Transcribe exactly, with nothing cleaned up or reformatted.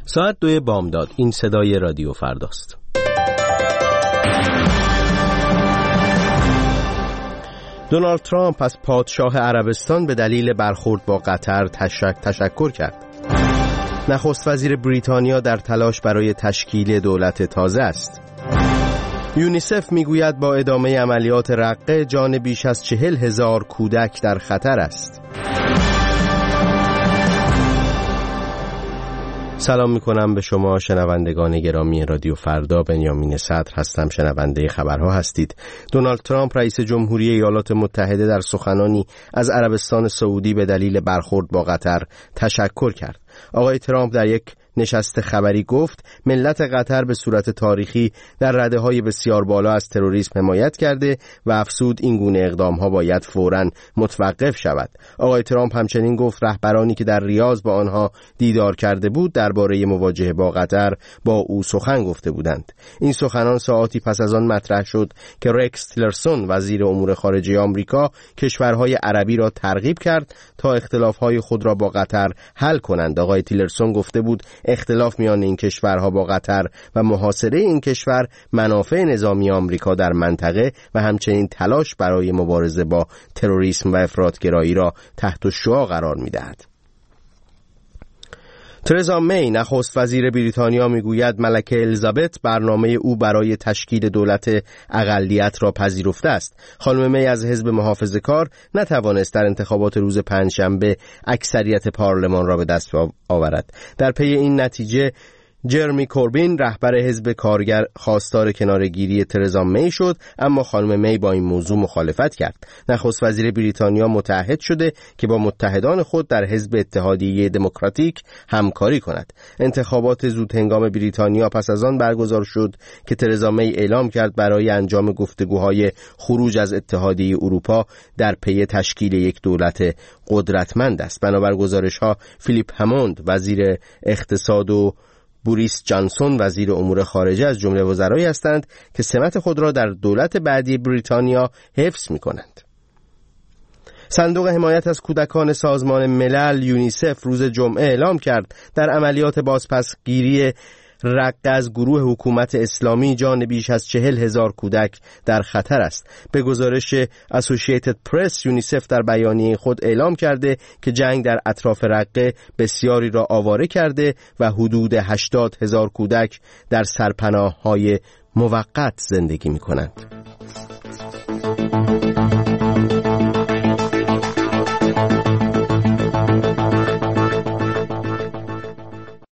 ساعت دوی بامداد. این صدای رادیو فرداست. دونالد ترامپ از پادشاه عربستان به دلیل برخورد با قطر تشک تشکر کرد. نخست وزیر بریتانیا در تلاش برای تشکیل دولت تازه است. یونیسف میگوید با ادامه عملیات رقه جان بیش از چهل هزار کودک در خطر است. سلام میکنم به شما شنوندگان گرامی رادیو فردا. بنیامین صدر هستم، شنونده خبرها هستید. دونالد ترامپ رئیس جمهوری ایالات متحده در سخنانی از عربستان سعودی به دلیل برخورد با قطر تشکر کرد. آقای ترامپ در یک نشست خبری گفت ملت قطر به صورت تاریخی در رده‌های بسیار بالا از تروریسم حمایت کرده و افزود این گونه اقدام‌ها باید فوراً متوقف شود. آقای ترامپ همچنین گفت رهبرانی که در ریاض با آنها دیدار کرده بود درباره مواجهه با قطر با او سخن گفته بودند. این سخنان ساعاتی پس از آن مطرح شد که رکس تیلرسون وزیر امور خارجه آمریکا کشورهای عربی را ترغیب کرد تا اختلاف‌های خود را با قطر حل کنند. آقای تیلرسون گفته بود اختلاف میان این کشورها با قطر و محاصره این کشور منافع نظامی آمریکا در منطقه و همچنین تلاش برای مبارزه با تروریسم و افراطگرایی را تحت شعاع قرار می‌دهد. ترزا می نخست وزیر بریتانیا میگوید ملکه الیزابت برنامه او برای تشکیل دولت اقلیت را پذیرفته است. خانم می از حزب محافظه‌کار نتوانست در انتخابات روز پنجشنبه اکثریت پارلمان را به دست آورد. در پی این نتیجه جرمی کوربین رهبر حزب کارگر خواستار کناره‌گیری ترزا می شد، اما خانم می با این موضوع مخالفت کرد. نخست وزیر بریتانیا متعهد شده که با متحدان خود در حزب اتحادیه دموکراتیک همکاری کند. انتخابات زود هنگام بریتانیا پس از آن برگزار شد که ترزا می اعلام کرد برای انجام گفتگوهای خروج از اتحادیه اروپا در پی تشکیل یک دولت قدرتمند است. بنابر گزارش‌ها فیلیپ هموند وزیر اقتصاد و بوریس جانسون وزیر امور خارجه از جمله وزرایی هستند که سمت خود را در دولت بعدی بریتانیا حفظ می کنند. صندوق حمایت از کودکان سازمان ملل یونیسف روز جمعه اعلام کرد در عملیات بازپسگیری رقه از گروه حکومت اسلامی جان بیش از چهل هزار کودک در خطر است. به گزارش اسوسییتد پرس یونیسف در بیانیه خود اعلام کرده که جنگ در اطراف رقه بسیاری را آواره کرده و حدود هشتاد هزار کودک در سرپناه‌های موقت زندگی می‌کنند.